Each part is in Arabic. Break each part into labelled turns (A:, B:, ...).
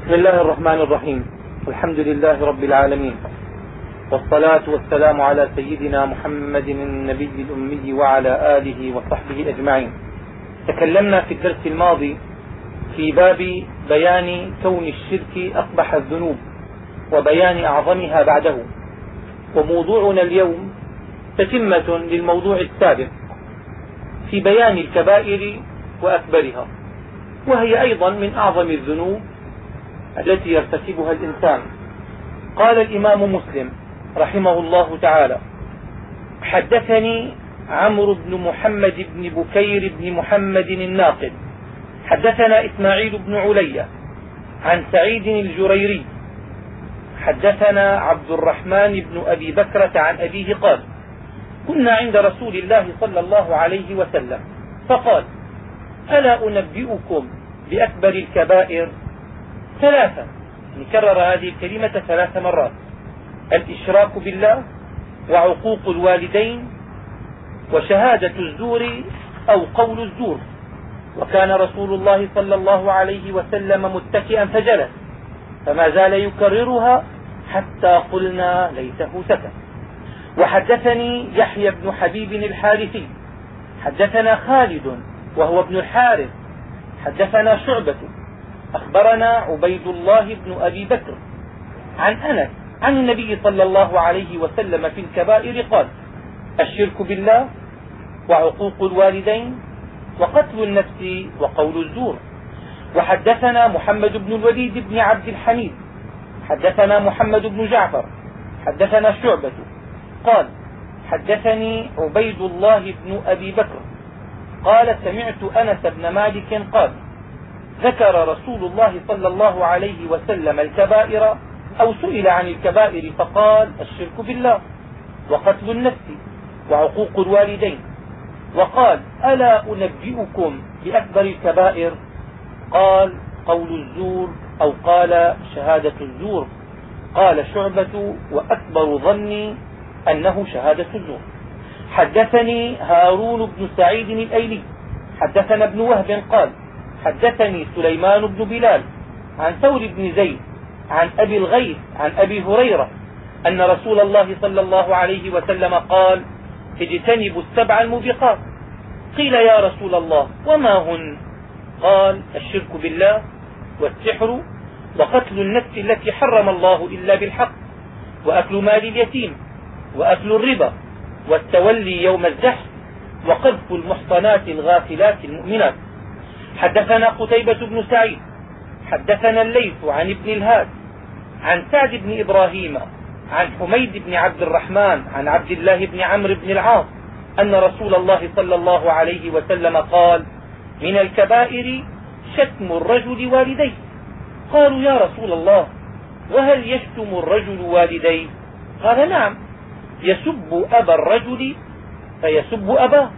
A: بسم الله الرحمن الرحيم. الحمد لله رب العالمين، والصلاة والسلام على سيدنا محمد النبي الأمي وعلى آله وصحبه أجمعين. تكلمنا في الدرس الماضي في باب بيان كون الشرك أقبح الذنوب وبيان أعظمها بعده، وموضوعنا اليوم تتمة للموضوع السابق في بيان الكبائر وأكبرها، وهي أيضا من أعظم الذنوب التي يرتكبها الإنسان. قال الإمام مسلم رحمه الله تعالى: حدثني عمرو بن محمد بن بكير بن محمد الناقد حدثنا إسماعيل بن علية عن سعيد الجريري حدثنا عبد الرحمن بن أبي بكرة عن أبيه قال: كنا عند رسول الله صلى الله عليه وسلم فقال: ألا أنبئكم بأكبر الكبائر؟ ثلاثا، كرر هذه الكلمة 3 مرات: الإشراك بالله، وعقوق الوالدين، وشهادة الزور أو قول الزور. وكان رسول الله صلى الله عليه وسلم متكئا فجلس، فما زال يكررها حتى قلنا ليته سكت. وحدثني يحيى بن حبيب الحارثي حدثنا خالد وهو ابن الحارث حدثنا شعبة أخبرنا عبيد الله بن أبي بكر عن أنس عن النبي صلى الله عليه وسلم في الكبائر قال: الشرك بالله، وعقوق الوالدين، وقتل النفس، وقول الزور. وحدثنا محمد بن الوليد بن عبد الحميد حدثنا محمد بن جعفر حدثنا شعبة قال: حدثني عبيد الله بن أبي بكر قال: سمعت أنس بن مالك قال: ذكر رسول الله صلى الله عليه وسلم الكبائر أو سئل عن الكبائر فقال: الشرك بالله، وقتل النفس، وعقوق الوالدين. وقال: ألا أنبئكم بأكبر الكبائر؟ قال: قول الزور، أو قال: شهادة الزور. قال شعبة: وأكبر ظني أنه شهادة الزور. حدثني هارون بن سعيد الأيلي حدثنا ابن وهب قال: حدثني سليمان بن بلال عن ثور بن زيد عن أبي الغيث عن أبي هريرة أن رسول الله صلى الله عليه وسلم قال: اجتنبوا ال7 الموبقات. قيل: يا رسول الله وما هن؟ قال: الشرك بالله، والسحر، وقتل النفس التي حرم الله إلا بالحق، وأكل مال اليتيم، وأكل الربا، والتولي يوم الزحف، وقذف المحصنات الغافلات المؤمنات. حدثنا قتيبة بن سعيد حدثنا الليث عن ابن الهاد عن سعد بن إبراهيم عن حميد بن عبد الرحمن عن عبد الله بن عمرو بن العاص أن رسول الله صلى الله عليه وسلم قال: من الكبائر شتم الرجل والديه. قالوا: يا رسول الله، وهل يشتم الرجل والديه؟ قال: نعم، يسب أبا الرجل فيسب أباه،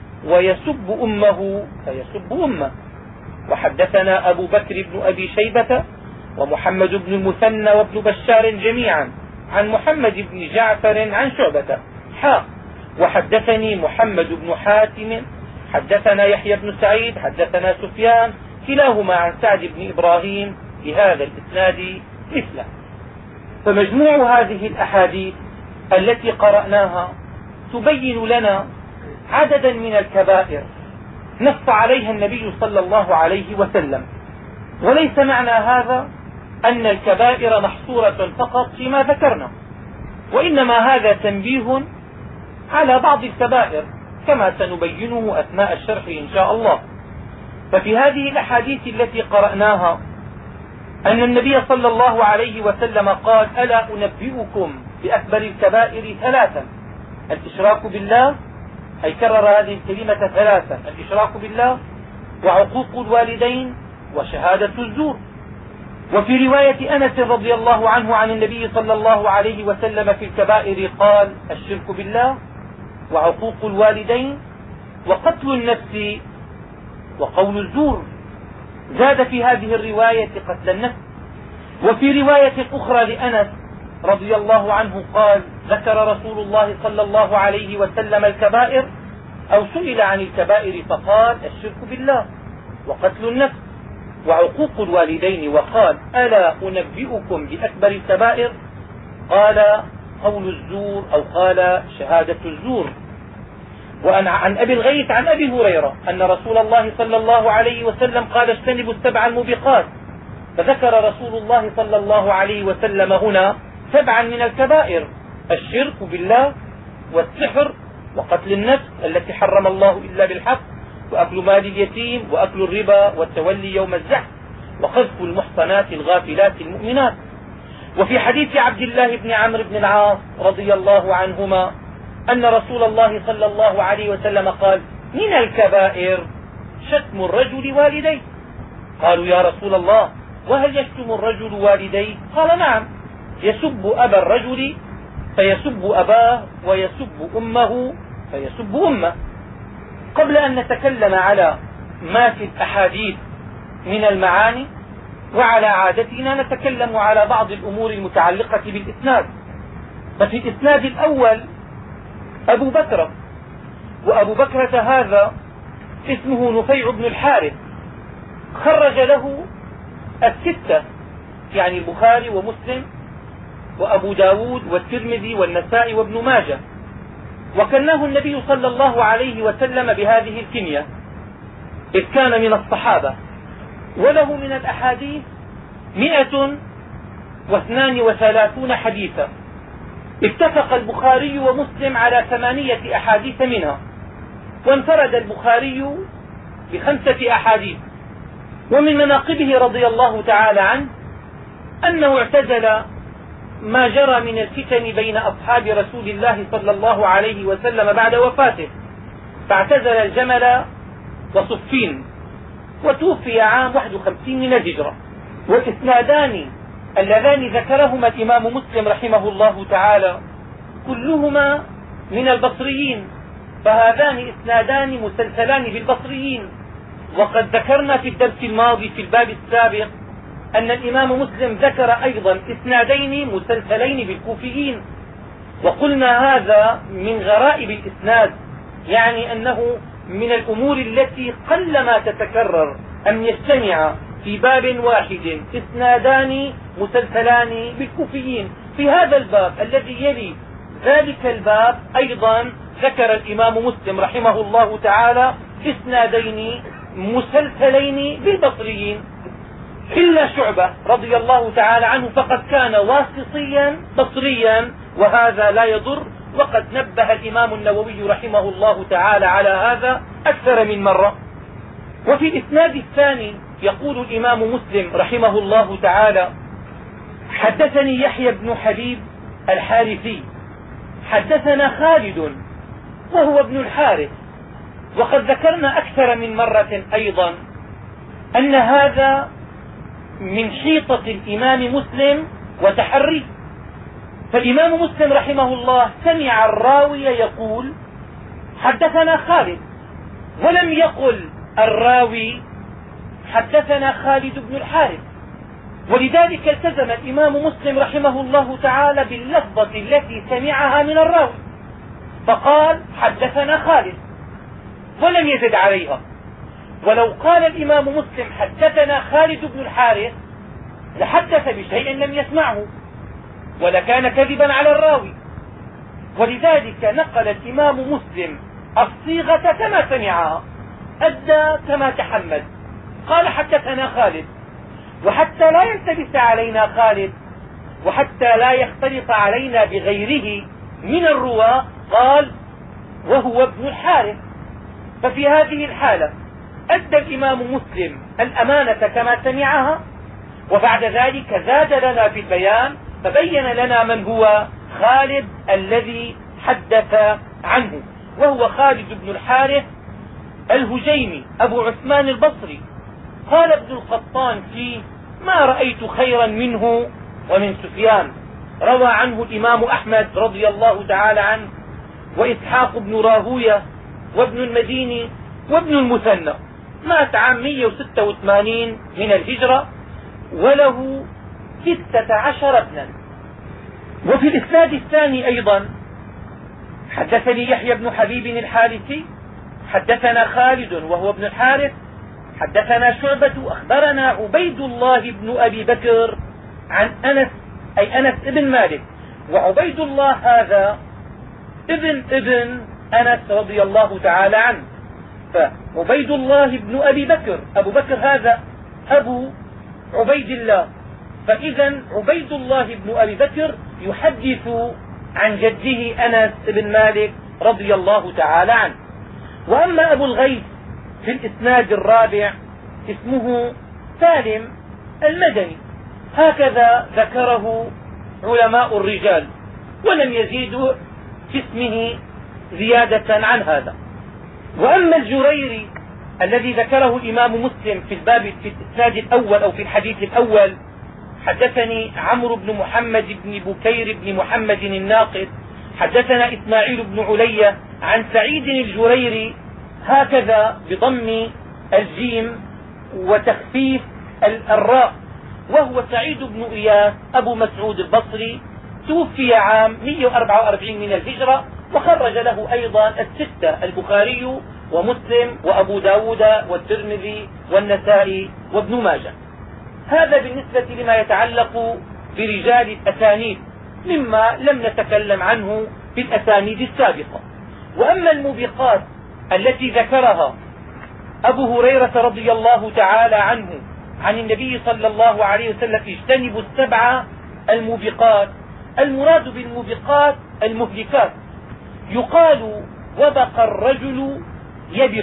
A: ويسب أمه فيسب أمه. وحدثنا أبو بكر بن أبي شيبة ومحمد بن المثنى وابن بشار جميعا عن محمد بن جعفر عن شعبة وحدثني محمد بن حاتم حدثنا يحيى بن سعيد حدثنا سفيان كلاهما عن سعد بن إبراهيم بهذا الإسناد مثله. فمجموع هذه الأحاديث التي قرأناها تبين لنا عددا من الكبائر نص عليها النبي صلى الله عليه وسلم، وليس معنى هذا أن الكبائر محصورة فقط فيما ذكرنا، وإنما هذا تنبيه على بعض الكبائر كما سنبينه أثناء الشرح إن شاء الله. ففي هذه الأحاديث التي قرأناها أن النبي صلى الله عليه وسلم قال: ألا أنبئكم بأكبر الكبائر 3: الإشراك بالله، أي كرر هذه الكلمة 3: الإشراك بالله، وعقوق الوالدين، وشهادة الزور. وفي رواية أنس رضي الله عنه عن النبي صلى الله عليه وسلم في الكبائر قال: الشرك بالله، وعقوق الوالدين، وقتل النفس، وقول الزور. زاد في هذه الرواية قتل النفس. وفي رواية أخرى لأنس رضي الله عنه قال: ذكر رسول الله صلى الله عليه وسلم الكبائر أو سئل عن الكبائر فقال: الشرك بالله، وقتل النفس، وعقوق الوالدين وقال: ألا أنبئكم بأكبر الكبائر؟ قال: قول الزور، أو قال: شهادة الزور. عن أبي الغيث عن أبي هريرة أن رسول الله صلى الله عليه وسلم قال: اجتنبوا السبع الموبقات. فذكر رسول الله صلى الله عليه وسلم هنا 7 من الكبائر: الشرك بالله، والسحر، وقتل النفس التي حرم الله إلا بالحق، وأكل مال اليتيم، وأكل الربا، والتولي يوم الزحف، وقذف المحصنات الغافلات المؤمنات. وفي حديث عبد الله بن عمرو بن العاص رضي الله عنهما أن رسول الله صلى الله عليه وسلم قال: من الكبائر شتم الرجل والديه. قالوا: يا رسول الله، وهل يشتم الرجل والديه؟ قال: نعم، يسب أبا الرجل فيسب أباه، ويسب أمه فيسب أمه. قبل أن نتكلم على ما في الأحاديث من المعاني، وعلى عادتنا نتكلم على بعض الأمور المتعلقة بالإسناد. ففي الإسناد الأول أبو بكر، وأبو بكرة هذا اسمه نفيع بن الحارث، خرج له 6، يعني البخاري ومسلم وأبو داود والترمذي والنسائي وابن ماجه. وكناه النبي صلى الله عليه وسلم بهذه الكنية، إذ كان من الصحابة، وله من الأحاديث 132 حديثا. اتفق البخاري ومسلم على 8 أحاديث منها، وانفرد البخاري ب5 أحاديث. ومن مناقبه رضي الله تعالى عنه أنه اعتزل ما جرى من الفتن بين أصحاب رسول الله صلى الله عليه وسلم بعد وفاته، فاعتزل الجمل وصفين، وتوفي عام 51 من الهجرة. والإسنادان اللذان ذكرهما الإمام مسلم رحمه الله تعالى كلهما من البصريين، فهذان إسنادان مسلسلان بالبصريين. وقد ذكرنا في الدرس الماضي في الباب السابق أن الإمام مسلم ذكر أيضا إسنادين مسلسلين بالكوفيين، وقلنا هذا من غرائب الإسناد، يعني أنه من الأمور التي قلما تتكرر أن يجتمع في باب واحد إسنادان مسلسلان بالكوفيين. في هذا الباب الذي يلي ذلك الباب أيضا ذكر الإمام مسلم رحمه الله تعالى إسنادين مسلسلين بالبصريين، إلا شعبة رضي الله تعالى عنه فقد كان واسطيا بصريا، وهذا لا يضر. وقد نبه الإمام النووي رحمه الله تعالى على هذا أكثر من مرة. وفي الإسناد الثاني يقول الإمام مسلم رحمه الله تعالى: حدثني يحيى بن حبيب الحارثي حدثنا خالد وهو ابن الحارث. وقد ذكرنا أكثر من مرة أيضا أن هذا من حيطة الإمام مسلم وتحريه. فالإمام مسلم رحمه الله سمع الراوي يقول: حدثنا خالد، ولم يقل الراوي حدثنا خالد بن الحارث. ولذلك التزم الإمام مسلم رحمه الله تعالى باللفظة التي سمعها من الراوي، فقال: حدثنا خالد، ولم يزد عليها. ولو قال الإمام مسلم حدثنا خالد بن الحارث لحدث بشيء لم يسمعه، ولكان كذبا على الراوي. ولذلك نقل الإمام مسلم الصيغة كما سمعها، أدى كما تحمل، قال: حدثنا خالد، وحتى لا يلتبس علينا خالد، وحتى لا يختلط علينا بغيره من الرواة، قال: وهو ابن الحارث. ففي هذه الحالة أدى الإمام مسلم الأمانة كما سمعها، وبعد ذلك زاد لنا في البيان فبين لنا من هو خالد الذي حدث عنه، وهو خالد بن الحارث الهجيمي أبو عثمان البصري. قال ابن القطان فيه: ما رأيت خيرا منه ومن سفيان. روى عنه الإمام أحمد رضي الله تعالى عنه، وإسحاق بن راهوية، وابن المديني، وابن المثنى. مات عام 186 من الهجرة، وله 16 ابنا. وفي الإسناد الثاني أيضا: حدثني يحيى بن حبيب الحارثي حدثنا خالد وهو ابن الحارث حدثنا شعبة أخبرنا عبيد الله بن أبي بكر عن أنس، أي أنس ابن مالك، وعبيد الله هذا ابن أنس رضي الله تعالى عنه. فعبيد الله بن أبي بكر، أبو بكر هذا أبو عبيد الله، فإذا عبيد الله بن أبي بكر يحدث عن جده أنس بن مالك رضي الله تعالى عنه. وأما أبو الغيث في الإسناد الرابع اسمه سالم المدني، هكذا ذكره علماء الرجال، ولم يزيدوا في اسمه زيادة عن هذا. وأما الجريري الذي ذكره الإمام مسلم في الباب في الإسناد الأول أو في الحديث الأول: حدثني عمرو بن محمد بن بكير بن محمد الناقد، حدثنا إسماعيل بن علية عن سعيد الجريري، هكذا بضم الجيم وتخفيف الراء، وهو سعيد بن إياس أبو مسعود البصري، توفي عام 144 من الهجرة، وخرج له أيضا الستة: البخاري ومسلم وأبو داود والترمذي والنسائي وابن ماجه. هذا بالنسبة لما يتعلق برجال الأسانيد مما لم نتكلم عنه في الأسانيد السابقة. وأما الموبقات التي ذكرها أبو هريرة رضي الله تعالى عنه عن النبي صلى الله عليه وسلم: اجتنبوا السبع الموبقات، المراد بالموبقات المهلكات. يقال وبق الرجل يبق،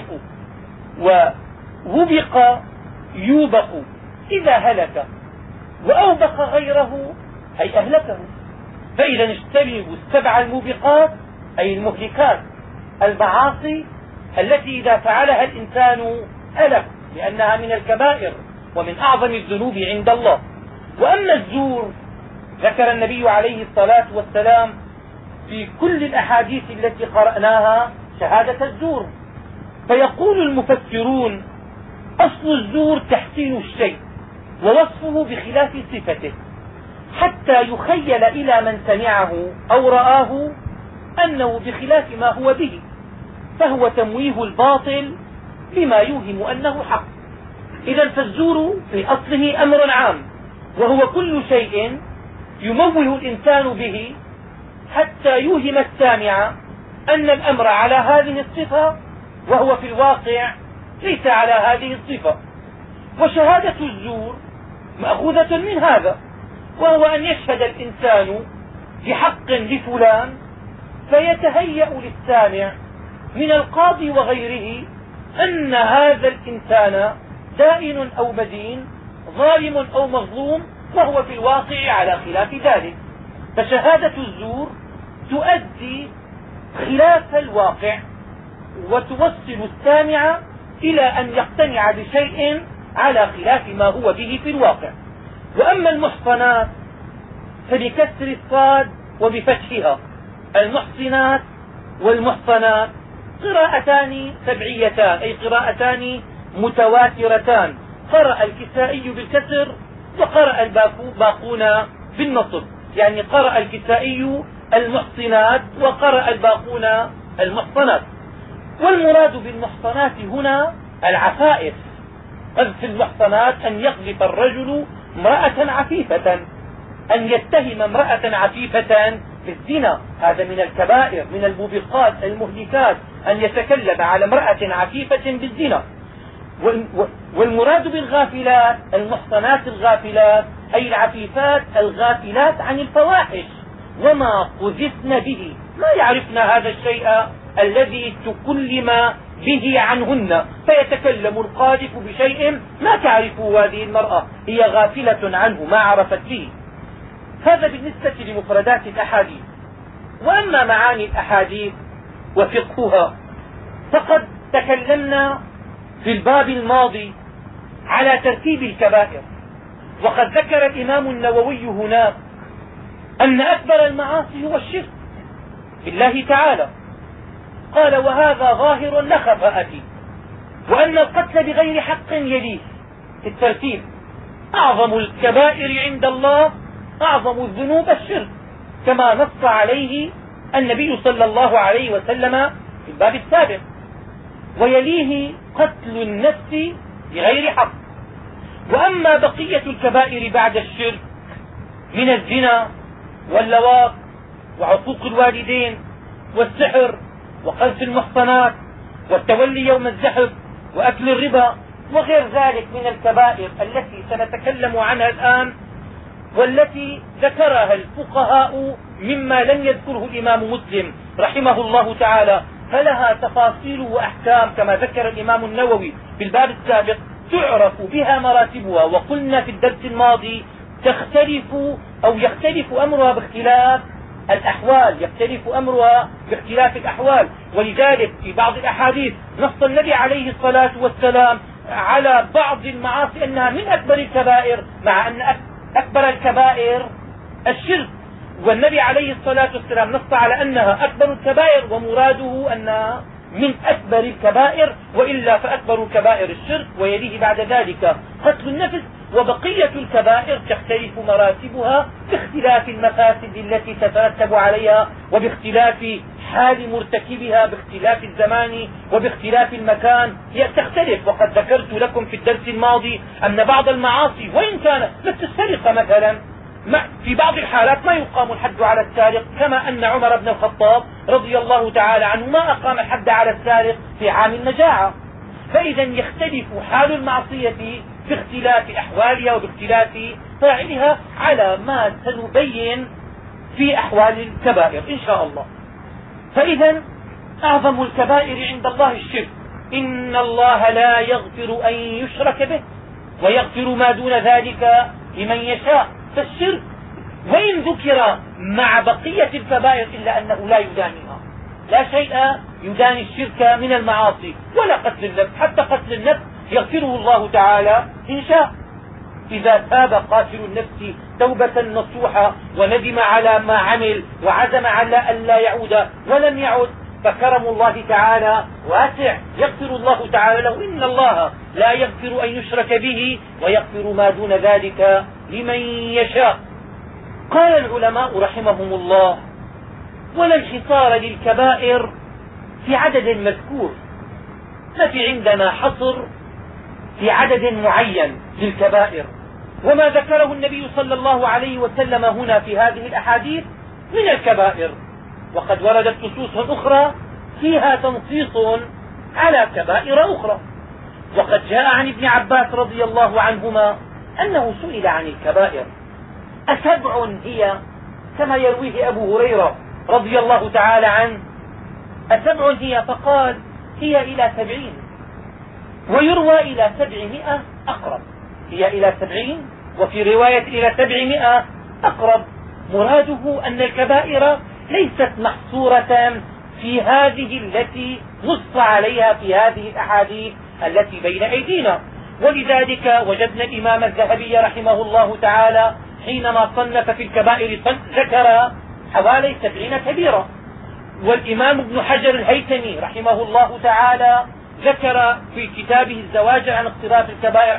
A: ووبق يوبق إذا هلك، وأوبق غيره أي أهلكه. فإذا اجتنبوا السبع الموبقات أي المهلكات، المعاصي التي إذا فعلها الإنسان هلك، لأنها من الكبائر ومن أعظم الذنوب عند الله. وأما الزور، ذكر النبي عليه الصلاة والسلام في كل الأحاديث التي قرأناها شهادة الزور، فيقول المفسرون: أصل الزور تحسين الشيء ووصفه بخلاف صفته، حتى يخيل إلى من سمعه أو رآه أنه بخلاف ما هو به، فهو تمويه الباطل بما يوهم أنه حق. إذا فالزور في أصله أمر عام، وهو كل شيء يموه الإنسان به حتى يوهم السامع أن الأمر على هذه الصفة، وهو في الواقع ليس على هذه الصفة. وشهادة الزور مأخوذة من هذا، وهو أن يشهد الإنسان بحق لفلان فيتهيأ للسامع من القاضي وغيره أن هذا الإنسان دائن أو مدين، ظالم أو مظلوم، وهو في الواقع على خلاف ذلك. فشهادة الزور تؤدي خلاف الواقع وتوصل السامع إلى أن يقتنع بشيء على خلاف ما هو به في الواقع. وأما المحصنات فبكسر الصاد وبفتحها: المحصنات والمحصنات قراءتان سبعيتان، أي قراءتان متواترتان، قرأ الكسائي بالكسر وقرأ الباقون بالنصب، يعني قرأ الكسائي المحصنات وقرأ الباقون المحصنات. والمراد بالمحصنات هنا العفائف. قذف المحصنات أن يقذف الرجل امرأة عفيفة، أن يتهم امرأة عفيفة بالزنا، هذا من الكبائر، من الموبقات المهلكات، أن يتكلم على امرأة عفيفة بالزنا. والمراد بالغافلات المحصنات الغافلات، أي العفيفات الغافلات عن الفواحش وما قذفن به، ما يعرفن هذا الشيء الذي تكلم به عنهن، فيتكلم القاذف بشيء ما تعرفه هذه المرأة، هي غافلة عنه ما عرفت به. هذا بالنسبة لمفردات الأحاديث. وأما معاني الأحاديث وفقهها فقد تكلمنا في الباب الماضي على ترتيب الكبائر، وقد ذكر الإمام النووي هناك أن أكبر المعاصي هو الشرك بالله تعالى، قال: وهذا ظاهر لا خفاء فيه. وأن القتل بغير حق يليه في الترتيب: أعظم الكبائر عند الله، أعظم الذنوب الشرك، كما نص عليه النبي صلى الله عليه وسلم في الباب السابق. ويليه قتل النفس بغير حق. وأما بقية الكبائر بعد الشرك من الزنا واللواط وعقوق الوالدين والسحر وقذف المحصنات والتولي يوم الزحف وأكل الربا وغير ذلك من الكبائر التي سنتكلم عنها الآن، والتي ذكرها الفقهاء مما لم يذكره الإمام مسلم رحمه الله تعالى، فلها تفاصيل وأحكام كما ذكر الإمام النووي في الباب السابق تعرف بها مراتبها. وقلنا في الدرس الماضي يختلف أمرها باختلاف الأحوال، يختلف أمرها باختلاف الأحوال. ولذلك في بعض الأحاديث نص النبي عليه الصلاة والسلام على بعض المعاصي أنها من أكبر الكبائر، مع أن أكبر الكبائر الشرك، والنبي عليه الصلاة والسلام نص على أنها أكبر الكبائر ومراده أنها من أكبر الكبائر، وإلا فأكبر الكبائر الشرك ويليه بعد ذلك قتل النفس. وبقية الكبائر تختلف مراتبها باختلاف المفاسد التي تترتب عليها وباختلاف حال مرتكبها، باختلاف الزمان وباختلاف المكان هي تختلف. وقد ذكرت لكم في الدرس الماضي أن بعض المعاصي وإن كان مثل السرقة مثلا في بعض الحالات ما يقام الحد على السارق، كما أن عمر بن الخطاب رضي الله تعالى عنه ما أقام الحد على السارق في عام المجاعة. فإذا يختلف حال المعصية باختلاف أحوالها وباختلاف فاعلها على ما سنبين في أحوال الكبائر إن شاء الله. فإذا أعظم الكبائر عند الله الشرك. إن الله لا يغفر أن يشرك به ويغفر ما دون ذلك لمن يشاء. فالشرك وإن ذكر مع بقية الكبائر إلا أنه لا يدانيها، لا شيء يداني الشرك من المعاصي ولا قتل النفس. حتى قتل النفس يغفره الله تعالى إن شاء، إذا تاب قاتل النفس توبة نصوحة وندم على ما عمل وعزم على أن لا يعود ولم يعد، فكرم الله تعالى واسع يغفر الله تعالى له. إن الله لا يغفر أن يشرك به ويغفر ما دون ذلك لمن يشاء. قال العلماء رحمهم الله: ولا انحصار للكبائر في عدد مذكور، ما في عندنا حصر في عدد معين للكبائر. وما ذكره النبي صلى الله عليه وسلم هنا في هذه الأحاديث من الكبائر، وقد وردت نصوص أخرى فيها تنصيص على كبائر أخرى. وقد جاء عن ابن عباس رضي الله عنهما أنه سئل عن الكبائر: أسبع هي؟ كما يرويه أبو هريرة رضي الله تعالى عنه: أسبع هي؟ فقال: هي إلى 70، ويروى إلى 700 أقرب. هي إلى 70 وفي رواية إلى 700 أقرب. مراده أن الكبائر ليست محصورة في هذه التي نص عليها في هذه الأحاديث التي بين أيدينا. ولذلك وجدنا الإمام الذهبي رحمه الله تعالى حينما صنف في الكبائر ذكر حوالي 70 كبيرة. والإمام ابن حجر الهيثمي رحمه الله تعالى ذكر في كتابه الزواجر عن اقتراف الكبائر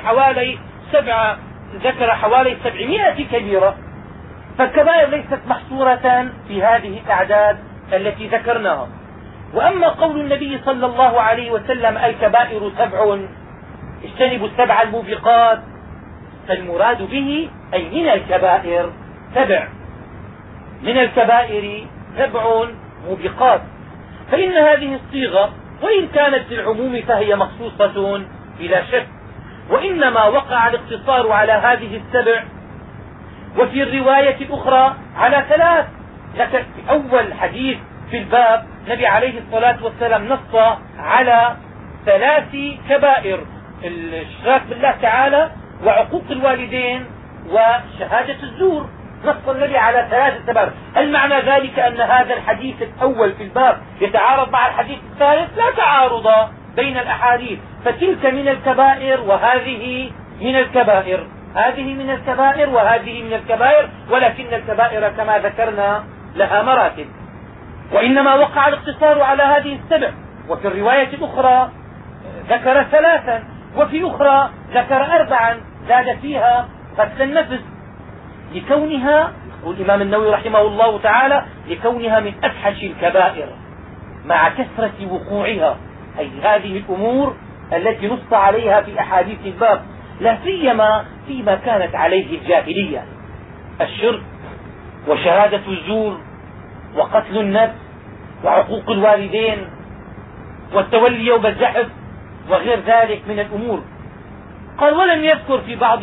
A: ذكر حوالي 700 كبيرة. فالكبائر ليست محصورة في هذه الأعداد التي ذكرناها. وأما قول النبي صلى الله عليه وسلم: الكبائر 7، اجتنبوا 7 الموبقات، فالمراد به أي من الكبائر 7، من الكبائر 7 موبقات. فإن هذه الصيغة وإن كانت للعموم فهي مخصوصة بلا شك، وإنما وقع الاقتصار على هذه 7، وفي الرواية الأخرى على 3. لكن في أول حديث في الباب النبي عليه الصلاة والسلام نص على 3 كبائر: الاشراك بالله تعالى وعقوق الوالدين وشهادة الزور. نص النبي على 3 كبائر. هل معنى ذلك أن هذا الحديث الأول في الباب يتعارض مع الحديث الثالث؟ لا تعارض بين الأحاديث، فتلك من الكبائر وهذه من الكبائر، هذه من الكبائر وهذه من الكبائر، ولكن الكبائر كما ذكرنا لها مراتب. وإنما وقع الاقتصار على هذه 7. وفي الرواية الأخرى ذكر 3، وفي أخرى ذكر 4 زاد فيها قتل النفس، لكونها، والإمام النووي رحمه الله تعالى، لكونها من أفحش الكبائر مع كثرة وقوعها. أي هذه الأمور التي نص عليها في أحاديث الباب، لا سيما فيما كانت عليه الجاهلية: الشرك وشهادة الزور وقتل النفس وعقوق الوالدين والتولي يوم الزحف وغير ذلك من الأمور. قال: ولم يذكر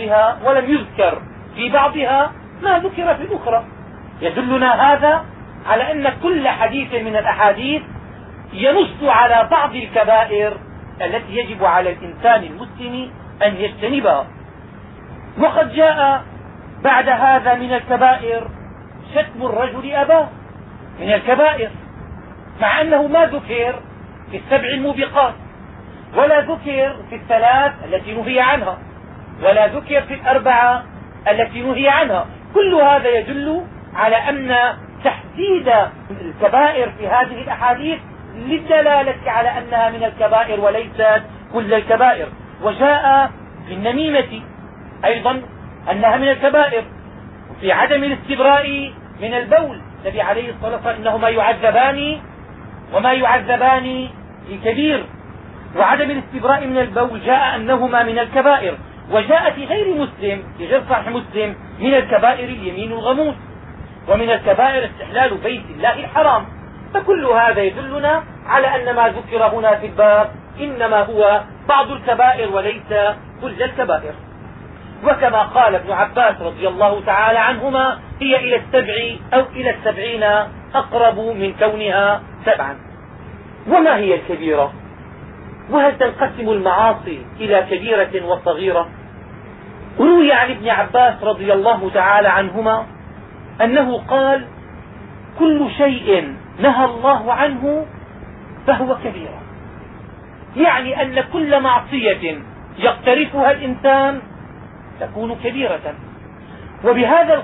A: في بعضها ما ذكر في الأخرى. يدلنا هذا على أن كل حديث من الأحاديث ينص على بعض الكبائر التي يجب على الإنسان المسلم أن يجتنبها. وقد جاء بعد هذا من الكبائر شتم الرجل أباه، من الكبائر، مع أنه ما ذكر في السبع الموبقات، ولا ذكر في الثلاث التي نهي عنها، ولا ذكر في الأربعة التي نهي عنها. كل هذا يدل على أن تحديد الكبائر في هذه الأحاديث للدلالة على أنها من الكبائر وليست كل الكبائر. وجاء في النميمة أيضا أنها من الكبائر، وفي عدم الاستبراء من البول النبي عليه الصلاة والسلام: إنهما يعذبان وما يعذبان في كبير. وعدم الاستبراء من البول جاء أنهما من الكبائر. وجاء في غير صحيح مسلم: من الكبائر اليمين الغموس، ومن الكبائر استحلال بيت الله الحرام. فكل هذا يدلنا على أن ما ذكر هنا في الباب إنما هو بعض الكبائر وليس كل الكبائر. وكما قال ابن عباس رضي الله تعالى عنهما: هي إلى السبع أو إلى السبعين أقرب من كونها سبعا. وما هي الكبيرة؟ وهل تنقسم المعاصي إلى كبيرة وصغيرة؟ روي عن ابن عباس رضي الله تعالى عنهما أنه قال: كل شيء نهى الله عنه فهو كبيرة. يعني أن كل معصية يقترفها الإنسان تكون كبيرة. وبهذا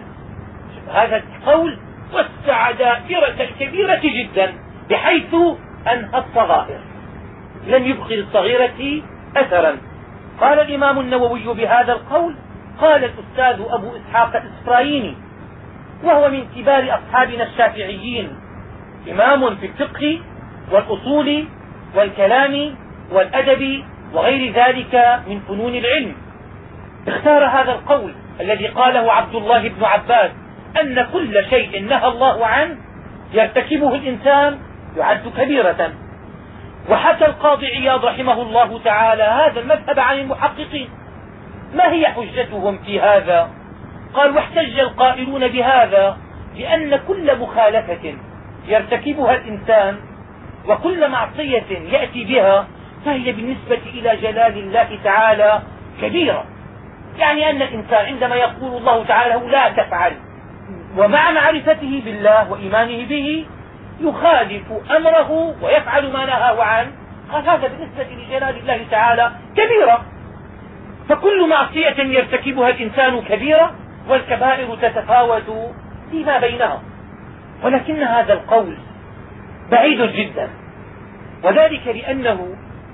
A: القول وسع دائرة الكبيرة جدا، بحيث أنهى الصغائر، لم يبق للصغيرة أثرا. قال الإمام النووي بهذا القول: قال الأستاذ أبو إسحاق الإسفرايني، وهو من كبار أصحابنا الشافعيين، إمام في الفقه والأصول والكلام والأدب وغير ذلك من فنون العلم، اختار هذا القول الذي قاله عبد الله بن عباس: أن كل شيء نهى الله عنه يرتكبه الإنسان يعد كبيرة. وحكى القاضي عياض رحمه الله تعالى هذا المذهب عن المحققين. ما هي حجتهم في هذا؟ قال: واحتج القائلون بهذا لأن كل مخالفة يرتكبها الإنسان وكل معصية يأتي بها فهي بالنسبة إلى جلال الله تعالى كبيرة. يعني أن الإنسان عندما يقول الله تعالى لا تفعل، ومع معرفته بالله وإيمانه به يخالف أمره ويفعل ما نهاه عنه، قال هذا بالنسبة لجلال الله تعالى كبيرة. فكل معصية يرتكبها الإنسان كبيرة، والكبائر تتفاوت فيما بينها. ولكن هذا القول بعيد جدا، وذلك لأنه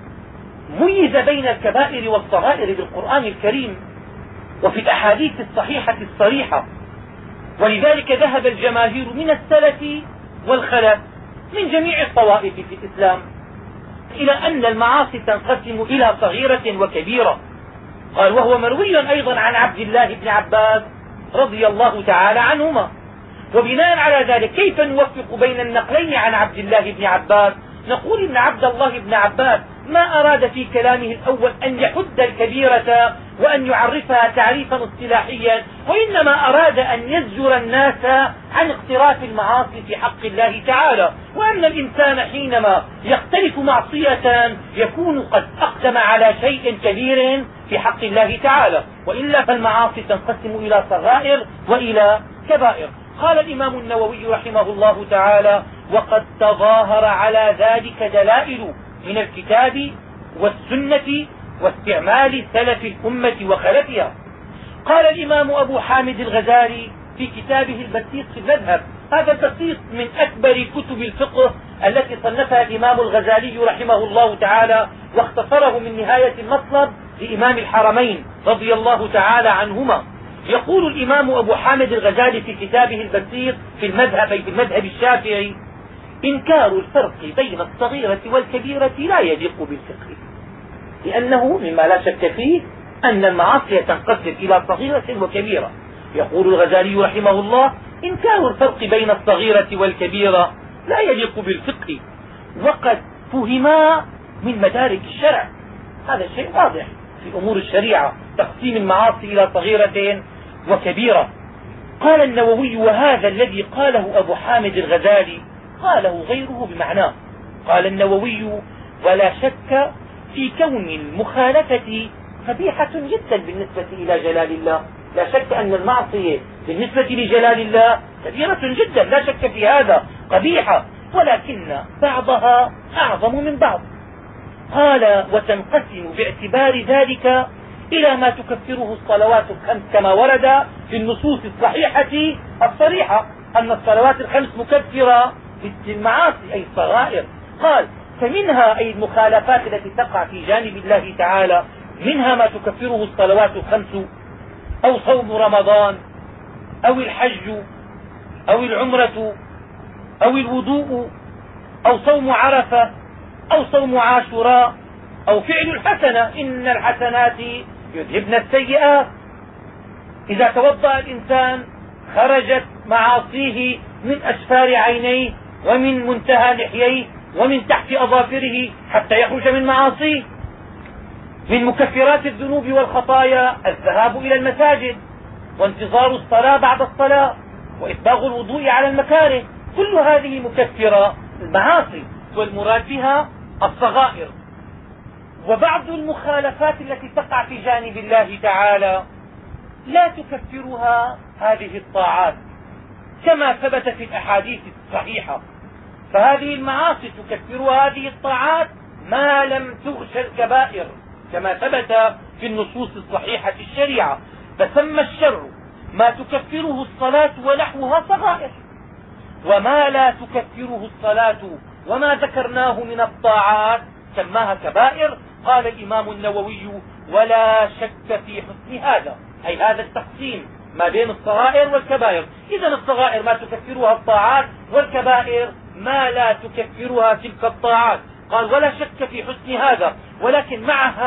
A: ميز بين الكبائر والصغائر بالقرآن الكريم وفي الأحاديث الصحيحة الصريحة. ولذلك ذهب الجماهير من السلف والخلف من جميع الطوائف في الإسلام إلى أن المعاصي تنقسم إلى صغيرة وكبيرة. قال: وهو مروي أيضا عن عبد الله بن عباس رضي الله تعالى عنهما. وبناء على ذلك كيف نوفق بين النقلين عن عبد الله بن عباس؟ نقول إن عبد الله بن عباس ما أراد في كلامه الأول أن يحد الكبيرة وأن يعرفها تعريفا اصطلاحيا، وإنما أراد أن يزجر الناس عن اقتراف المعاصي في حق الله تعالى، وأن الإنسان حينما يقترف معصية يكون قد أقدم على شيء كبير في حق الله تعالى، وإلا فالمعاصي تنقسم إلى صغائر وإلى كبائر. قال الإمام النووي رحمه الله تعالى: وقد تظاهر على ذلك دلائل من الكتاب والسنة واستعمال سلف الأمة وخلفها. قال الإمام أبو حامد الغزالي في كتابه البسيط في المذهب، هذا البسيط من أكبر كتب الفقه التي صنفها الإمام الغزالي رحمه الله تعالى، واختصره من نهاية المطلب لإمام الحرمين رضي الله تعالى عنهما. يقول الإمام أبو حامد الغزالي في كتابه البسيط في المذهب لأنه مما لا شك فيه أن المعاصي تنقسم إلى صغيرة وكبيرة. يقول الغزالي رحمه الله: إنكار الفرق بين الصغيرة والكبيرة لا يليق بالفقه، وقد فهما من مدارك الشرع. هذا شيء واضح في أمور الشريعة، تقسيم المعاصي إلى صغيرة وكبيرة. قال النووي: وهذا الذي قاله أبو حامد الغزالي قاله غيره بمعناه. قال النووي: ولا شك في كون المخالفة قبيحة جدا بالنسبة إلى جلال الله. لا شك أن المعصية بالنسبة لجلال الله كبيرة جدا، لا شك في هذا، قبيحة، ولكن بعضها أعظم من بعض. قال: وتنقسم باعتبار ذلك إلى ما تكفره الصلوات الخمس، كما ورد في النصوص الصحيحة الصريحة أن الصلوات الخمس مكفرة للمعاصي أي الصغائر. قال: فمنها أي المخالفات التي تقع في جانب الله تعالى، منها ما تكفره الصلوات الخمس، أو صوم رمضان، أو الحج، أو العمرة، أو الوضوء، أو صوم عرفة، أو صوم عاشوراء، أو فعل الحسنة، إن الحسنات يذهبن السيئات. إذا توضأ الإنسان خرجت معاصيه من أسفار عينيه ومن منتهى لحييه ومن تحت أظافره حتى يخرج من معاصيه. من مكفرات الذنوب والخطايا الذهاب إلى المساجد، وانتظار الصلاة بعد الصلاة، وإسباغ الوضوء على المكاره، كل هذه مكفرة المعاصي، والمراد بها الصغائر. وبعض المخالفات التي تقع في جانب الله تعالى لا تكفرها هذه الطاعات، كما ثبت في الأحاديث الصحيحة. فهذه المعاصي تكفرها هذه الطاعات ما لم تغش الكبائر، كما ثبت في النصوص الصحيحة في الشريعة. فسمى الشرع ما تكفره الصلاة ونحوها صغائر، وما لا تكفره الصلاة وما ذكرناه من الطاعات سماها كبائر. قال الإمام النووي: ولا شك في حسن هذا، أي هذا التقسيم ما بين الصغائر والكبائر. إذا الصغائر ما تكفرها الطاعات، والكبائر ما لا تكفرها تلك الطاعات. قال: ولا شك في حسن هذا، ولكن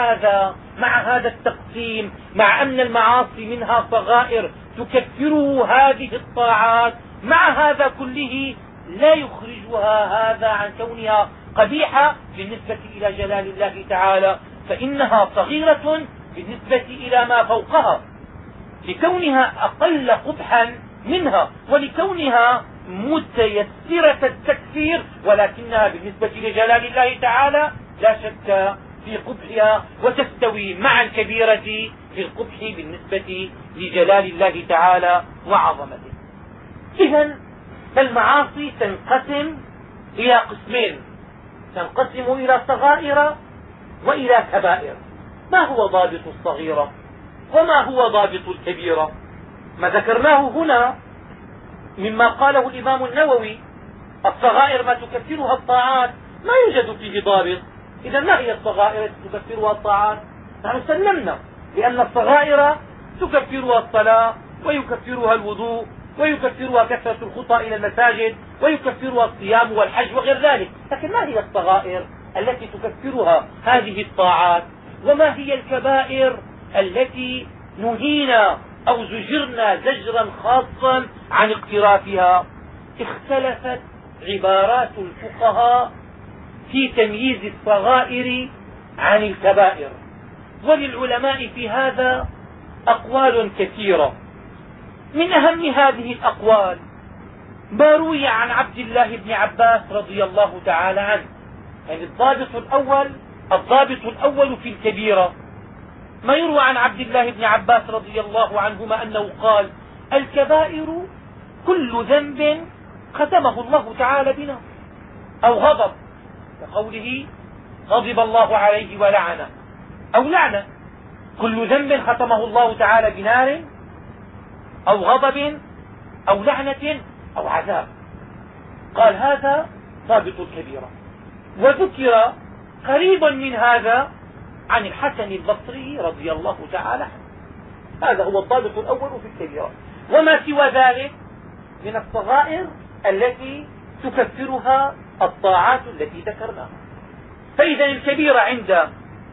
A: مع هذا التقسيم، مع أن المعاصي منها صغائر تكفره هذه الطاعات، مع هذا كله لا يخرجها هذا عن كونها قبيحة بالنسبة إلى جلال الله تعالى، فإنها صغيرة بالنسبة إلى ما فوقها، لكونها أقل قبحا منها، ولكونها متيسرة التكفير، ولكنها بالنسبة لجلال الله تعالى لا شك في قبحها، وتستوي مع الكبيرة في القبح بالنسبة لجلال الله تعالى وعظمته. إذن فالمعاصي تنقسم إلى قسمين، تنقسم إلى صغائر وإلى كبائر. ما هو ضابط الصغيرة وما هو ضابط الكبيرة؟ ما ذكرناه هنا مما قاله الإمام النووي: الصغائر ما تكفرها الطاعات ما يوجد فيه ضابط. إذا ما هي الصغائر التي تكفرها الطاعات؟ نحن سلمنا لأن الصغائر تكفرها الصلاة، ويكفرها الوضوء، ويكفرها كثرة الخطى إلى المساجد، ويكفرها الصيام والحج وغير ذلك. لكن ما هي الصغائر التي تكفرها هذه الطاعات؟ وما هي الكبائر التي نهينا أو زجرنا زجرا خاصا عن اقترافها؟ اختلفت عبارات الفقهاء في تمييز الصغائر عن الكبائر، وللعلماء في هذا أقوال كثيرة. من أهم هذه الأقوال ما روي عن عبد الله بن عباس رضي الله تعالى عنه. يعني الضابط الأول في الكبيرة ما يروى عن عبد الله بن عباس رضي الله عنهما أنه قال: الكبائر كل ذنب ختمه الله تعالى بنا أو غضب، كقوله: غضب الله عليه ولعنه، أو لعنه. كل ذنب ختمه الله تعالى بنار أو غضب أو لعنة أو عذاب. قال: هذا ضابط الكبيرة. وذكر قريبا من هذا عن الحسن البصري رضي الله تعالى عنه. هذا هو الضابط الأول في الكبيرة. وما سوى ذلك من الصغائر التي تكفرها الطاعات التي ذكرناها. فإذا الكبيرة عند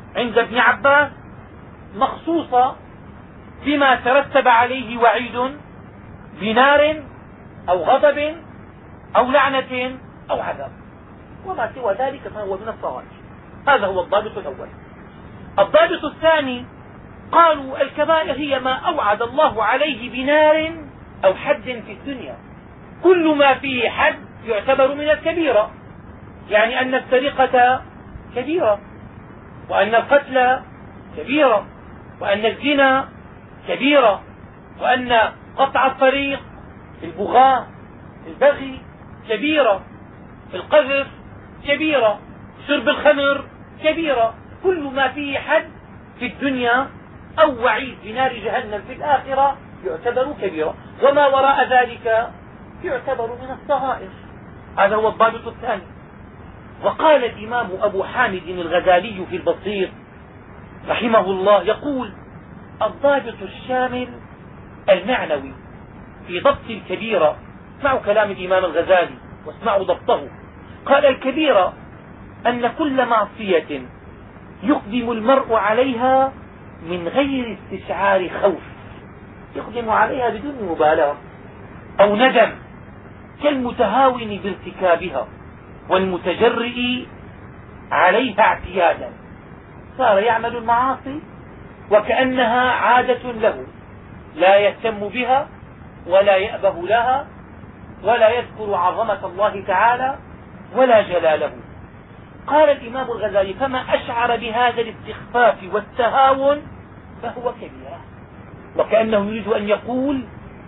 A: عند ابن عباس مخصوصة بما ترتب عليه وعيد بنار أو غضب أو لعنة أو عذاب، وما سوى ذلك فهو من الصغائر. هذا هو الضابط الأول. الضابط الثاني قالوا الكبائر هي ما أوعد الله عليه بنار أو حد في الدنيا. كل ما فيه حد يعتبر من الكبيرة، يعني أن السرقة كبيرة، وأن القتل كبيرة، وأن الزنا كبيرة، وأن قطع الطريق، البغاء، البغي كبيرة، القذف كبيرة، شرب الخمر كبيرة. كل ما فيه حد في الدنيا أو وعيد بنار جهنم في الآخرة يعتبر كبيرة، وما وراء ذلك يعتبر من الصغائر. هذا هو الضابط الثاني. وقال الإمام أبو حامد الغزالي في البسيط رحمه الله يقول: الضابط الشامل المعنوي في ضبط الكبيرة، اسمعوا كلام الإمام الغزالي واسمعوا ضبطه. قال: الكبيرة أن كل معصية يقدم المرء عليها من غير استشعار خوف، يقدم عليها بدون مبالاة أو ندم، كالمتهاون بارتكابها والمتجرئ عليها اعتيادا، صار يعمل المعاصي وكأنها عادة له، لا يهتم بها ولا يأبه لها ولا يذكر عظمة الله تعالى ولا جلاله. قال الإمام الغزالي: فما أشعر بهذا الاستخفاف والتهاون فهو كبيرة. وكأنه يريد أن يقول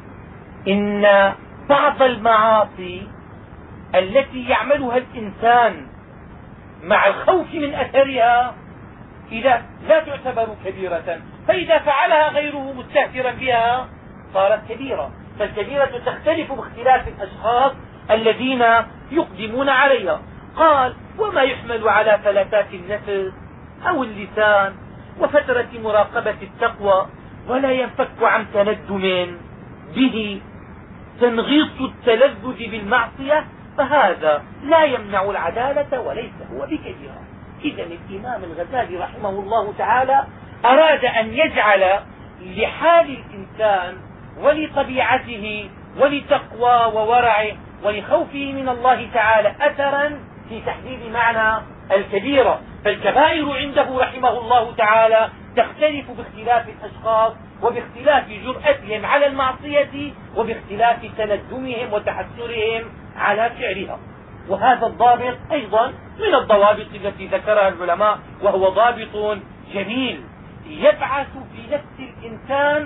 A: إن بعض المعاصي التي يعملها الإنسان مع الخوف من أثرها إذا لا تعتبر كبيرة، فإذا فعلها غيره مستهترا بها صارت كبيرة. فالكبيرة تختلف باختلاف الأشخاص الذين يقدمون عليها. قال: وما يحمل على فلتات النفس أو اللسان وفترة مراقبة التقوى ولا ينفك عن تندم به تنغيص التلذذ بالمعصية، فهذا لا يمنع العدالة وليس هو بكبيرة. إذا الإمام الغزالي رحمه الله تعالى أراد أن يجعل لحال الإنسان ولطبيعته ولتقوى وورعه ولخوفه من الله تعالى أثرا في تحديد معنى الكبيرة. فالكبائر عنده رحمه الله تعالى تختلف باختلاف الأشخاص وباختلاف جرأتهم على المعصية وباختلاف تندمهم وتحسرهم على فعلها. وهذا الضابط أيضا من الضوابط التي ذكرها العلماء، وهو ضابط جميل يبعث في نفس الإنسان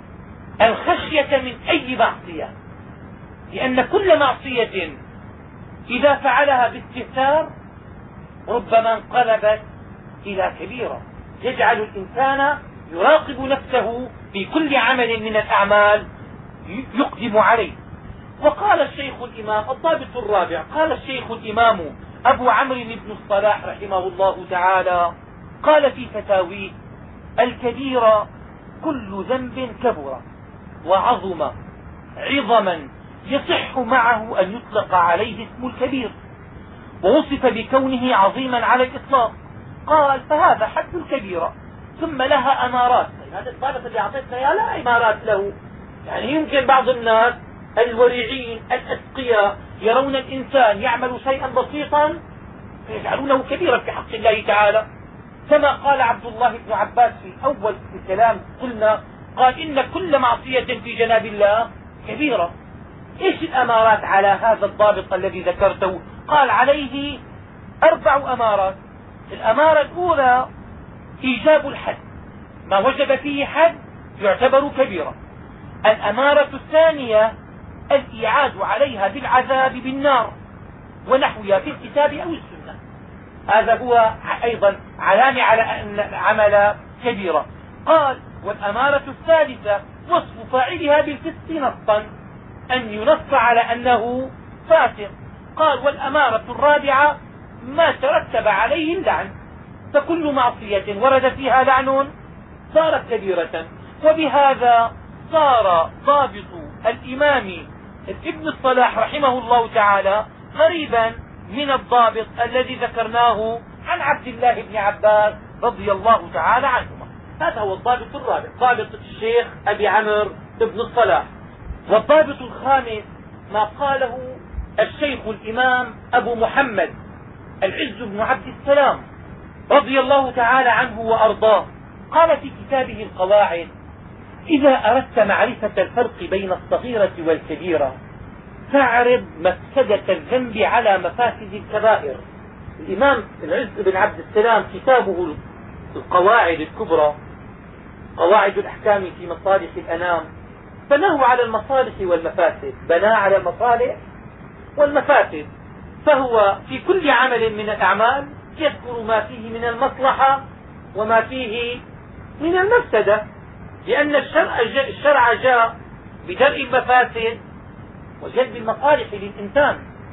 A: الخشية من أي معصية، لأن كل معصية إذا فعلها باستهتار ربما انقلبت إلى كبيرة، يجعل الإنسان يراقب نفسه في كل عمل من الأعمال يقدم عليه. وقال الشيخ الإمام الضابط الرابع، قال الشيخ الإمام أبو عمرو بن الصلاح رحمه الله تعالى قال في فتاويه: الكبيرة كل ذنب كبر وعظم عظما يصح معه أن يطلق عليه اسم الكبير، ووصف بكونه عظيما على الإطلاق. قال: فهذا حد الكبيرة، ثم لها أمارات. هذا الضابط اللي أعطيتنا يا لا أمارات له، يعني يمكن بعض الناس الورعين الأتقياء يرون الإنسان يعمل شيئا بسيطا فيجعلونه كبيرا في حق الله تعالى، كما قال عبد الله بن عباس في أول الكلام قلنا، قال: إن كل معصية في جناب الله كبيرة. ايش الأمارات على هذا الضابط الذي ذكرته؟ قال: عليه 4 أمارات. الأمارة الأولى إيجاب الحد، ما وجب فيه حد يعتبر كبيرة. الأمارة الثانية الإيعاد عليها بالعذاب بالنار ونحوها في الكتاب أو السنة، هذا هو أيضا علامة على أن العمل كبيرة. قال: والأمارة الثالثة وصف فاعلها بالفسق نصا، أن ينص على أنه فاسق. قال: والأمارة الرابعة ما ترتب عليه اللعن، فكل معصية ورد فيها لعن صارت كبيرة. وبهذا صار ضابط الإمام ابن الصلاح رحمه الله تعالى قريبا من الضابط الذي ذكرناه عن عبد الله بن عباس رضي الله تعالى عنهما. هذا هو الضابط الرابع، ضابط الشيخ أبي عمرو بن الصلاح. والضابط الخامس ما قاله الشيخ الإمام أبو محمد العز بن عبد السلام رضي الله تعالى عنه وأرضاه. قال في كتابه القواعد: إذا أردت معرفة الفرق بين الصغيرة والكبيرة فاعرض مفسدة الذنب على مفاسد الكبائر. الإمام العز بن عبد السلام كتابه القواعد الكبرى، قواعد الأحكام في مصالح الأنام، بناه على المصالح والمفاسد، بنى على المصالح والمفاسد. فهو في كل عمل من الأعمال يذكر ما فيه من المصلحة وما فيه من المفسدة، لأن الشرع جاء بدرء المفاسد وجلب المصالح للإنسان.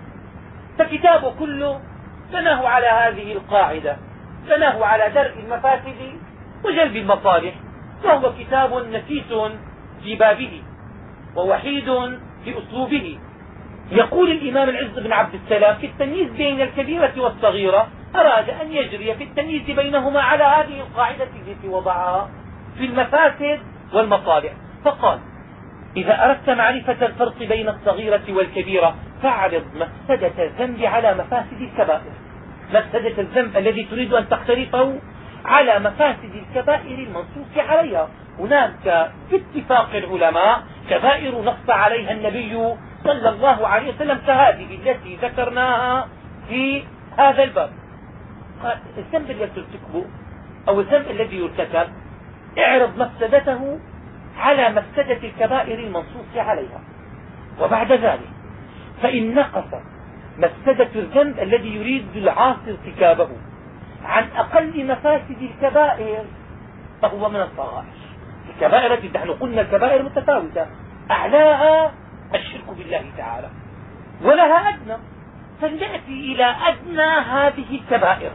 A: فكتابه كله بناه على هذه القاعدة، بناه على درء المفاسد وجلب المصالح. فهو كتاب نفيس في بابه ووحيد في أسلوبه. يقول الإمام العز بن عبد السلام في التمييز بين الكبيرة والصغيرة أراد أن يجري في التمييز بينهما على هذه القاعدة التي وضعها في المفاسد والمصالح، فقال: إذا أردت معرفة الفرق بين الصغيرة والكبيرة فاعرض مفسدة الذنب على مفاسد الكبائر. مفسدة الذنب الذي تريد أن تقترفه على مفاسد الكبائر المنصوص عليها. هناك باتفاق العلماء كبائر نص عليها النبي صلى الله عليه وسلم كهذه التي ذكرناها في هذا الباب. قال: الذنب الذي ترتكبه أو الذنب الذي يرتكب اعرض مفسدته على مفسدة الكبائر المنصوص عليها. وبعد ذلك فإن نقص مفسدة الذنب الذي يريد العاصي ارتكابه عن أقل مفاسد الكبائر فهو من الصغائر. الكبائر التي نحن قلنا الكبائر متفاوتة، أعلاها الشرك بالله تعالى ولها أدنى، فلنأتي إلى أدنى هذه الكبائر،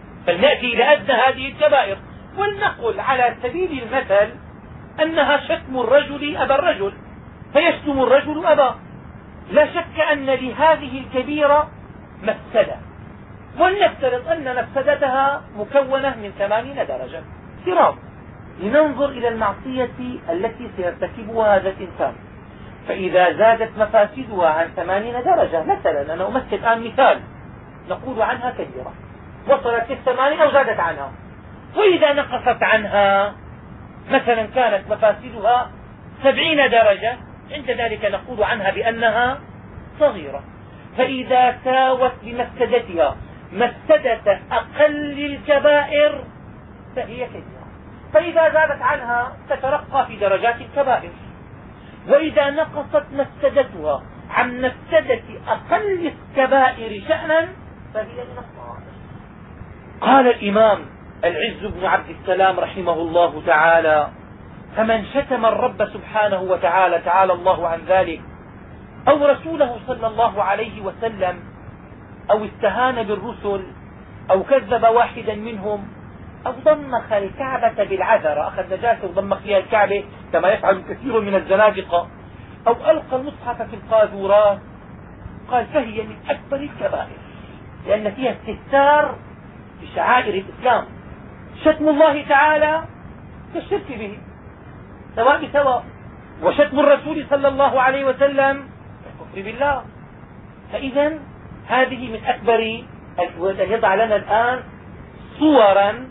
A: ولنقل على سبيل المثل أنها شتم الرجل أبا الرجل، فيشتم الرجل أباه. لا شك أن لهذه الكبيرة مفسدة، ولنفترض أن مفسدتها مكونة من 80 درجة احترام، لننظر إلى المعصية التي سيرتكبها هذا الإنسان. فإذا زادت مفاسدها عن 80 درجة، مثلا أنا أمثل الآن مثال، نقول عنها كبيرة وصلت لل80 أو زادت عنها. وإذا نقصت عنها مثلا كانت مفاسدها 70 درجة، عند ذلك نقول عنها بأنها صغيرة. فإذا ساوت بمفسدتها مفسدة أقل الكبائر فهي كبيرة. فإذا زادت عنها تترقى في درجات الكبائر. وإذا نقصت مفسدتها عن مفسدة أقل الكبائر شأنا فهي من الصغائر. قال الإمام العز بن عبد السلام رحمه الله تعالى: فمن شتم الرب سبحانه وتعالى تعالى الله عن ذلك أو رسوله صلى الله عليه وسلم أو استهان بالرسل أو كذب واحدا منهم أو ضمخ الكعبة بالعذرة، أخذ نجاسة وضمخ فيها الكعبة كما يفعل كثير من الزنادقة، أو ألقى المصحف في القاذورات، قال فهي من أكبر الكبائر، لأن فيها استهتار بشعائر الإسلام. شتم الله تعالى كالشرك به سواء بسواء، وشتم الرسول صلى الله عليه وسلم كالكفر بالله. فإذا هذه من أكبر. يضع لنا الآن صورا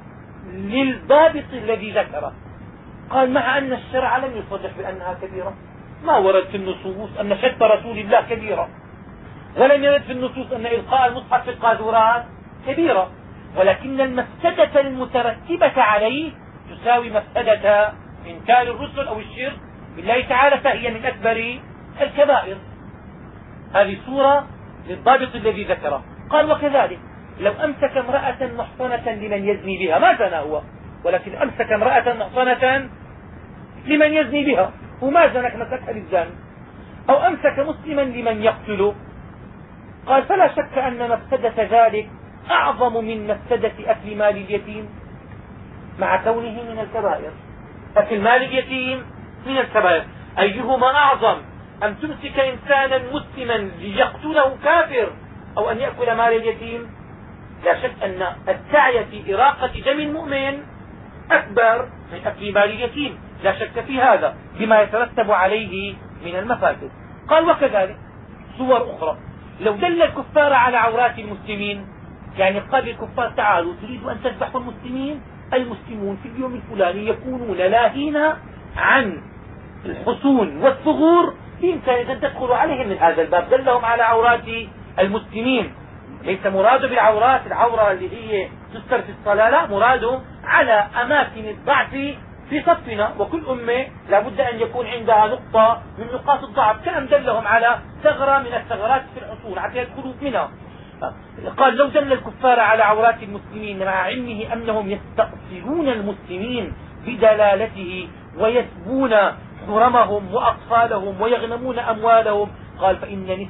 A: للضابط الذي ذكره. قال: مع أن الشرع لم يصرح بأنها كبيرة، ما ورد في النصوص أن شتم رسول الله كبيرة، ولم يرد في النصوص أن إلقاء المصحف في القاذورات كبيرة، ولكن المفسدة المترتبة عليه تساوي مفسدة إنكار الرسل أو الشرك بالله تعالى، فهي من أكبر الكبائر. هذه صورة للضابط الذي ذكره. قال: وكذلك لو أمسك امرأة محصنة لمن يزني بها، ما زنى هو، ولكن أمسك امرأة محصنة لمن يزني بها، وما زنك مسكها للزاني، أو أمسك مسلما لمن يقتله، قال: فلا شك أن مفسدة ذلك أعظم من مفسدة أكل مال اليتيم، مع كونه من الكبائر. أكل مال اليتيم من الكبائر. أيهما أعظم، أن تمسك إنسانا مسلما ليقتله كافر، أو أن يأكل مال اليتيم؟ لا شك أن السعي في إراقة دم المؤمن أكبر من أكل مال اليتيم، لا شك في هذا بما يترتب عليه من المفاسد. قال وكذلك صور أخرى، لو دل الكفار على عورات المسلمين، يعني قال للكفار تعالوا تريدوا أن تذبحوا المسلمين، المسلمون في اليوم الفلاني يكونون لاهين عن الحصون والثغور، بإمكانهم أن تدخلوا عليهم من هذا الباب، دلهم على عورات المسلمين. ليس مراد بالعورات العورة اللي هي تستر في الصلاة، لا، مراده على أماكن الضعف في صفنا، وكل أمة لا بد أن يكون عندها نقطة من نقاط الضعف، كأن دلهم على ثغرة من الثغرات في الحصول حتى يدخلوا منها. قال لو دل الكفار على عورات المسلمين مع علمه أنهم يستأصلون المسلمين بدلالته ويسبون حرمهم وأطفالهم ويغنمون أموالهم، قال فإن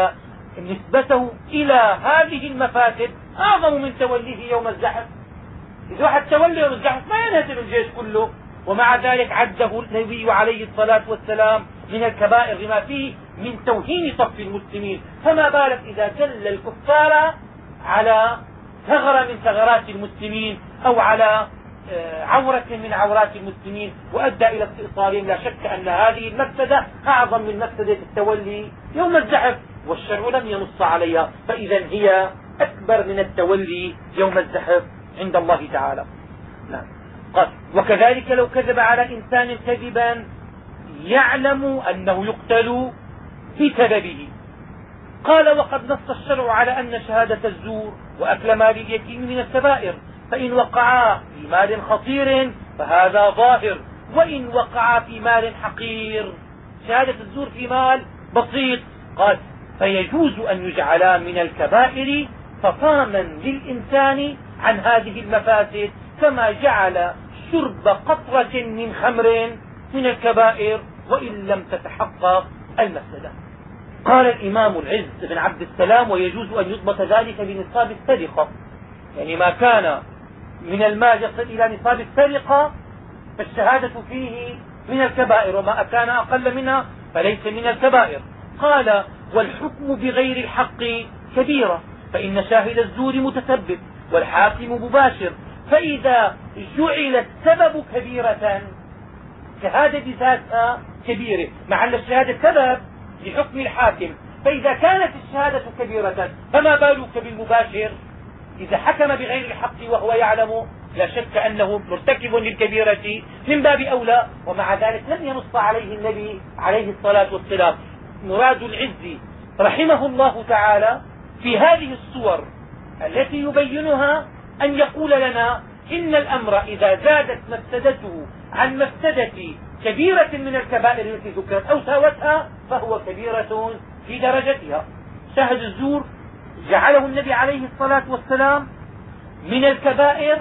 A: نسبته إلى هذه المفاسد أعظم من توليه يوم الزحف. إذا واحد تولي يوم الزحف ما ينهزم الجيش كله، ومع ذلك عده النبي عليه الصلاة والسلام من الكبائر لما فيه من توهين صف المسلمين، فما بالك إذا دل الكفار على ثغرة من ثغرات المسلمين أو على عورة من عورات المسلمين وأدى إلى استئصالهم. لا شك أن هذه المفسدة أعظم من مفسدة التولي يوم الزحف، والشرع لم ينص عليها، فإذا هي أكبر من التولي يوم الزحف عند الله تعالى. نعم. قال وكذلك لو كذب على إنسان كذبا يعلم أنه يقتل بسببه. قال وقد نص الشرع على أن شهادة الزور وأكل مال اليتيم من الكبائر، فإن وقعا في مال خطير فهذا ظاهر، وإن وقعا في مال حقير، شهادة الزور في مال بسيط، قال فيجوز أن يجعلا من الكبائر فطاما للإنسان عن هذه المفاسد، كما جعل شرب قطرة من خمر من الكبائر وإن لم تتحقق المفسدة. قال الإمام العز بن عبد السلام ويجوز أن يضبط ذلك بنصاب السرقة، يعني ما كان من المال يصل إلى نصاب السرقة فالشهادة فيه من الكبائر، وما كان أقل منها فليس من الكبائر. قال والحكم بغير الحق كبيرة، فإن شاهد الزور متسبب والحاكم مباشر، فإذا جعل السبب كبيرة شهادة بذاتها كبيرة، مع أن الشهادة سبب لحكم الحاكم، فإذا كانت الشهادة كبيرة فما بالك بالمباشر إذا حكم بغير الحق وهو يعلم، لا شك أنه مرتكب للكبيرة من باب أولى، ومع ذلك لم ينص عليه النبي عليه الصلاة والسلام. مراد العز رحمه الله تعالى في هذه الصور التي يبينها أن يقول لنا إن الأمر إذا زادت مفسدته عن مفسدة كبيرة من الكبائر التي ذكرت أو ساوتها فهو كبيرة في درجتها. شاهد الزور جعله النبي عليه الصلاة والسلام من الكبائر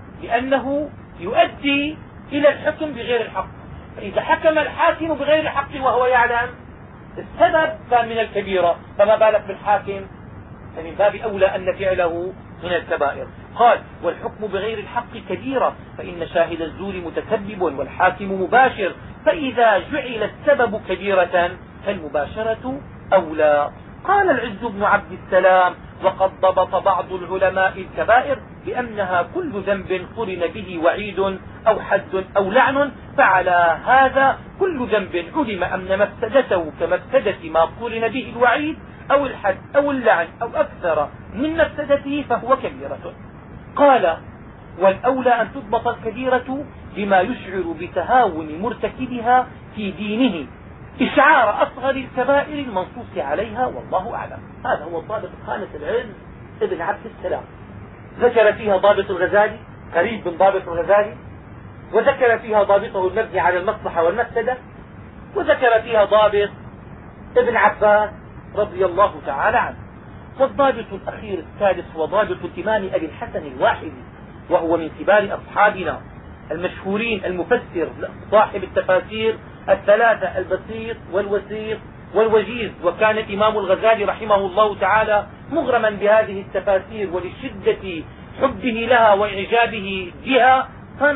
A: لأنه يؤدي إلى الحكم بغير الحق، فإذا حكم الحاكم بغير الحق وهو يعلم السبب كان من الكبيرة، فما بالك بالحاكم، فمن باب أولى أن فعله من الكبائر. قال والحكم بغير الحق كبيرة، فإن شاهد الزور متسبب والحاكم مباشر، فإذا جعل السبب كبيرة فالمباشرة أولى. قال العز بن عبد السلام وقد ضبط بعض العلماء الكبائر بأنها كل ذنب قرن به وعيد أو حد أو لعن، فعلى هذا كل ذنب علم أن مفسدته كمفسدة ما قرن به الوعيد أو الحد أو اللعن أو أكثر من مفسدته فهو كبيرة. قال والأولى أن تضبط الكبيرة بما يشعر بتهاون مرتكبها في دينه إشعار أصغر الكبائر المنصوص عليها، والله أعلم. هذا هو ضابط خانة العز ابن عبد السلام. ذكر فيها ضابط الغزالي قريب من ضابط الغزالي، وذكر فيها ضابطه المبني على المصلحة والمفسدة، وذكر فيها ضابط ابن عباس رضي الله تعالى عنه. والضابط الأخير الثالث هو ضابط الإمام أبي الحسن الواحدي، وهو من كبار أصحابنا المشهورين، المفسر صاحب التفاسير الثلاثة البسيط والوسيط والوجيز، وكان الإمام الغزالي رحمه الله تعالى مغرما بهذه التفاسير، ولشدة حبه لها وإعجابه بها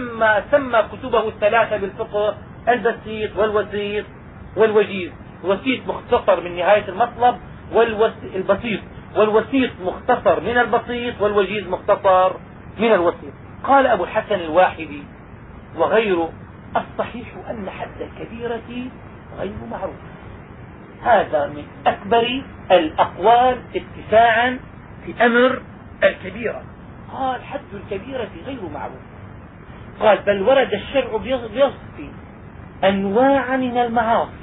A: سمى كتبه الثلاثة بالفقه البسيط والوسيط والوجيز. الوسيط مختصر من نهاية المطلب، والبسيط والوسيط مختصر من البسيط والوجيز مختصر من الوسيط. قال أبو الحسن الواحدي وغيره: الصحيح أن حد الكبيرة غير معروف. هذا من أكبر الأقوال اتساعا في أمر الكبيرة. قال: حد الكبيرة غير معروف. قال: بل ورد الشرع بوصف أنواع من المعاصي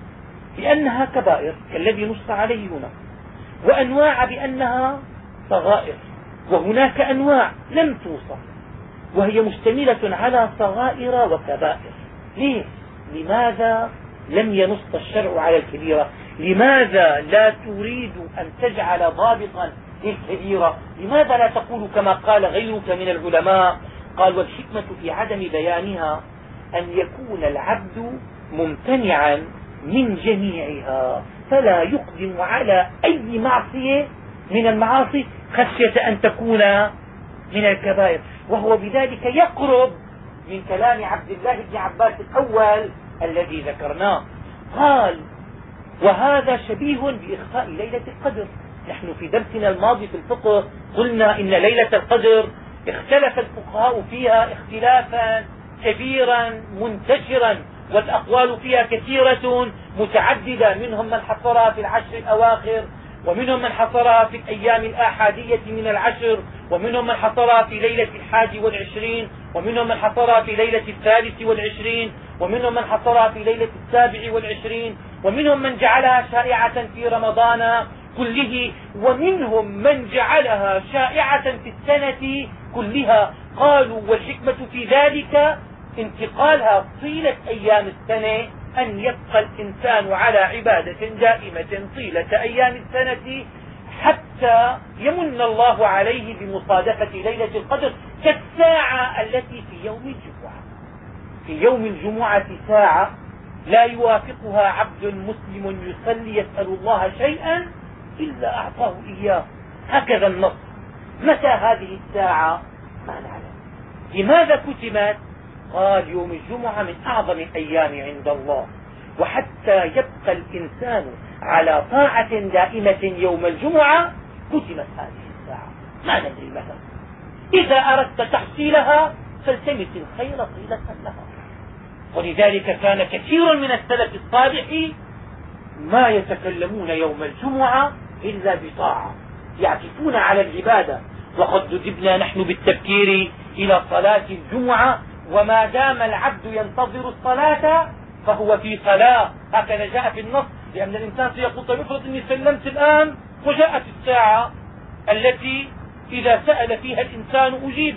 A: بأنها كبائر كالذي نص عليه هنا، وأنواع بأنها صغائر، وهناك أنواع لم توصف وهي مشتملة على صغائر وكبائر. ليه؟ لماذا لم ينص الشرع على الكبيرة؟ لماذا لا تريد أن تجعل ضابطا للكبيرة؟ لماذا لا تقول كما قال غيرك من العلماء؟ قال: والحكمة في عدم بيانها أن يكون العبد ممتنعا من جميعها، فلا يقدم على أي معصية من المعاصي خشية أن تكون من الكبائر، وهو بذلك يقرب من كلام عبد الله بن عباس الأول الذي ذكرناه. قال: وهذا شبيه بإخفاء ليلة القدر. نحن في درسنا الماضي في الفقه قلنا إن ليلة القدر اختلف الفقهاء فيها اختلافا كبيرا منتشرا، والأقوال فيها كثيرة متعددة، منهم من حصرها في العشر الأواخر، ومنهم من حصرها في الأيام الآحادية من العشر، ومنهم من حصرها في ليلة 21، ومنهم من حصرها في ليلة 23، ومنهم من حصرها في ليلة 27، ومنهم من جعلها شائعة في رمضان كله، ومنهم من جعلها شائعة في السنة كلها. قالوا: والحكمة في ذلك انتقالها طيلة أيام السنة، أن يبقى الإنسان على عبادة دائمة طيلة أيام السنة حتى يمن الله عليه بمصادفة ليلة القدر، كالساعة التي في يوم الجمعة. في يوم الجمعة ساعة لا يوافقها عبد مسلم يصلي يسأل الله شيئا إلا أعطاه إياه. هكذا النص. متى هذه الساعة؟ ما نعلم. لماذا كتمت؟ قال: يوم الجمعة من أعظم الأيام عند الله، وحتى يبقى الإنسان على طاعة دائمة يوم الجمعة كتمت هذه الساعة. ما ندري متى. إذا أردت تحصيلها فالتمس الخير طيلة النهار. ولذلك كان كثير من السلف الصالح ما يتكلمون يوم الجمعة إلا بطاعة، يعكفون على العبادة. وقد ندبنا نحن بالتبكير إلى صلاة الجمعة، وما دام العبد ينتظر الصلاة فهو في صلاة. هكذا جاء في النص، لأن الإنسان سيقول: طيب افرض إني سلمت الآن وجاءت الساعة التي إذا سأل فيها الإنسان أجيب.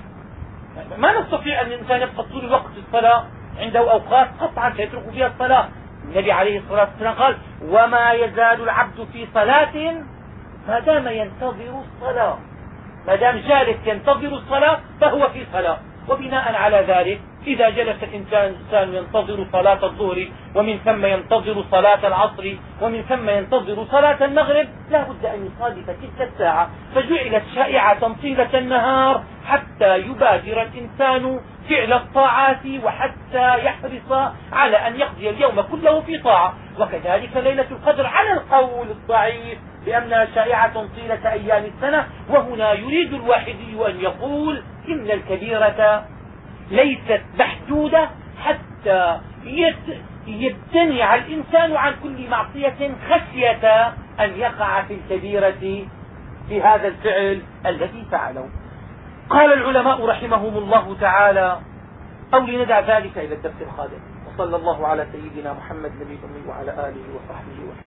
A: ما نستطيع أن الإنسان يبقى طول الوقت في الصلاة، عنده أوقات قطعا سيترك فيها الصلاة. النبي عليه الصلاة والسلام قال: وما يزال العبد في صلاة ما دام ينتظر الصلاة. ما دام جالس ينتظر الصلاة فهو في صلاة. وبناء على ذلك إذا جلس الإنسان ينتظر صلاة الظهر، ومن ثم ينتظر صلاة العصر، ومن ثم ينتظر صلاة المغرب، لا بد أن يصادف تلك الساعة. فجعلت شائعة طيلة النهار حتى يبادر الإنسان فعل الطاعات، وحتى يحرص على أن يقضي اليوم كله في طاعة. وكذلك ليلة القدر على القول الضعيف بأنها شائعة طيلة أيام السنة. وهنا يريد الواحدي أن يقول إن الكبيرة ليست محدودة حتى يمتنع الإنسان عن كل معصية خشية أن يقع في الكبيرة في هذا الفعل الذي فعله. قال العلماء رحمهم الله تعالى: أو لندع ذلك إلى الدرس القادم. وصلى الله على سيدنا محمد نبي الأمي وعلى آله وصحبه وسلم.